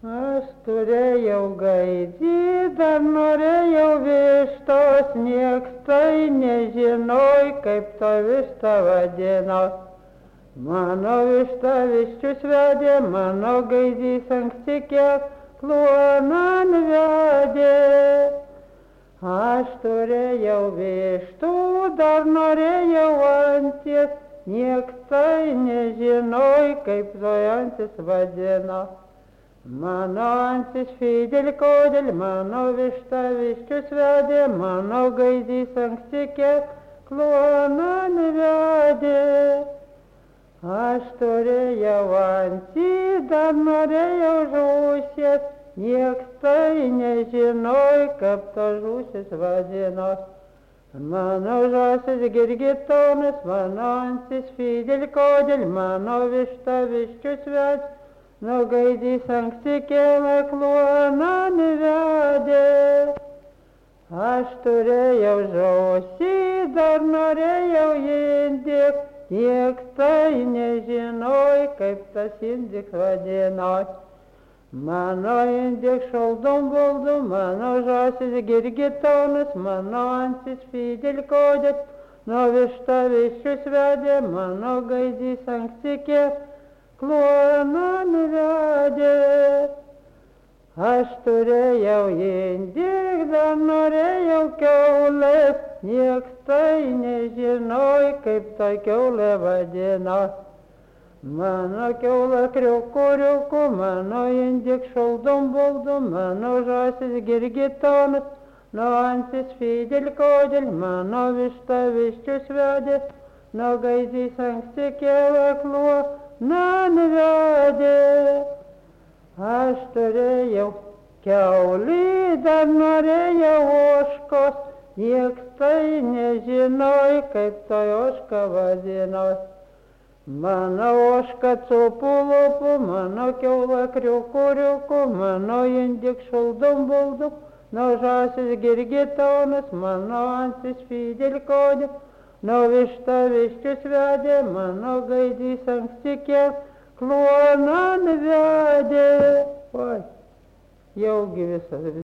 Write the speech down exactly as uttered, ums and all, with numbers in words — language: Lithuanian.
Aš turėjau gaidį, dar norėjau vištos, nieks tai nežinoj, kaip ta višta vadino. Mano višta viščius vedė, mano gaidys anksti kiek kluonan vedė. Aš turėjau vištų, dar norėjau anties, nieks tai nežinoj, kaip toj antis vadino. Mano antis fidel kodėl, mano višta viščius vedė, mano gaidys anksti kiek kluonan vedė. Aš turėjau antį, dar norėjau žūsies, nieks tai nežinoj, kaip ta žūsis vadinos. Mano žąsis girgitonas, mano antis fidel kodėl, mano višta viščius vedė, no gaidys anksti kėlė kluonan vedė. Aš turėjau žąsį, dar norėjau indik, nieks tai nežinoj, kaip tas indik vadinos. Mano indik šoldom boldom, mano žąsis girgitonas, mano antis fidel kodėl, no višta viščius vedė, mano gaidys anksti kėlė kluonan vedė. Aš turėjau indik, dar norėjau kiaulės, nieks tai nežinoj, kaip ta kiaulė vadino. Mano kiaulė kriuku riuku, mano indik šoldom boldom, mano žąsis girgitonas, no antis fidel kodėl, mano višta viščius vedė, no gaidys anksti kėlė kluonan vedė. Aš turėjau kiaulį, dar norėjau ožkos, nieks tai nežinoj, kaip ta ožka vadinos. Mano ožka cupu lupu, mano kiaulė kriuku riuku, mano indik šoldom boldom, no žąsis girgitonas, mano antis fidel kodėl, no višta viščius vedė, mano gaidys anksti kėlė kluonan vedė. Oi, jaugi visas.